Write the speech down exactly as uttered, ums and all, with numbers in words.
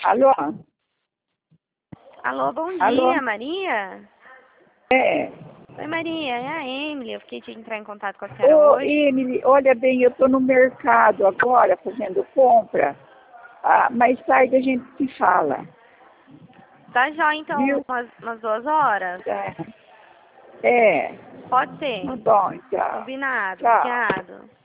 Alô? Alô, bom Alô? dia, Maria? É. Oi, Maria, é a Emily. Eu fiquei de entrar em contato com a senhora Ô, hoje. Emily, olha bem, eu estou no mercado agora fazendo compra. Ah, mais tarde a gente se fala. Tá já, então, Viu? umas, umas duas horas? É. É. Pode ser. Tá bom, tchau. Combinado. Tchau. Obrigado.